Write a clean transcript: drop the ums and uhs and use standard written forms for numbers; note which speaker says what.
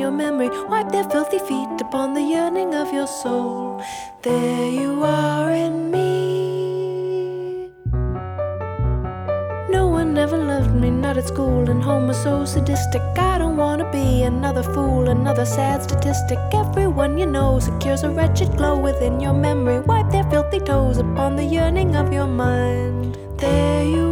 Speaker 1: your memory. Wipe their filthy feet upon the yearning of your soul. There you are in me. No one ever loved me, not at school, and home was so sadistic. I don't wanna be another fool, another sad statistic. Everyone you know secures a wretched glow within your memory. Wipe their filthy toes upon the yearning of your mind. There you